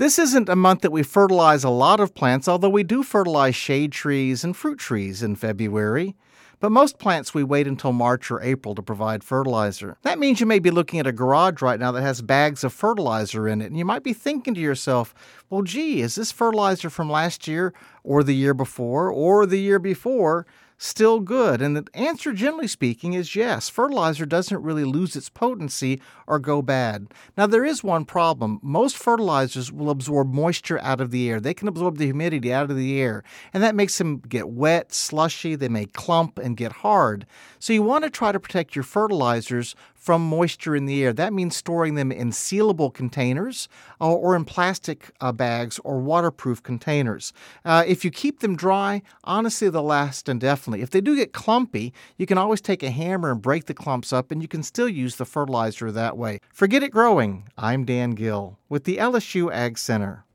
This isn't a month that we fertilize a lot of plants, although we do fertilize shade trees and fruit trees in February. But most plants we wait until March or April to provide fertilizer. That means you may be looking at a garage right now that has bags of fertilizer in it, and you might be thinking to yourself, well, gee, is this fertilizer from last year or the year before still good? And the answer, generally speaking, is yes. Fertilizer doesn't really lose its potency or go bad. Now, there is one problem. Most fertilizers will absorb moisture out of the air. They can absorb the humidity out of the air, and that makes them get wet, slushy. They may clump and get hard. So you want to try to protect your fertilizers from moisture in the air. That means storing them in sealable containers or in plastic bags or waterproof containers. If you keep them dry, honestly, they'll last indefinitely. If they do get clumpy, you can always take a hammer and break the clumps up, and you can still use the fertilizer that way. Forget it growing. I'm Dan Gill with the LSU Ag Center.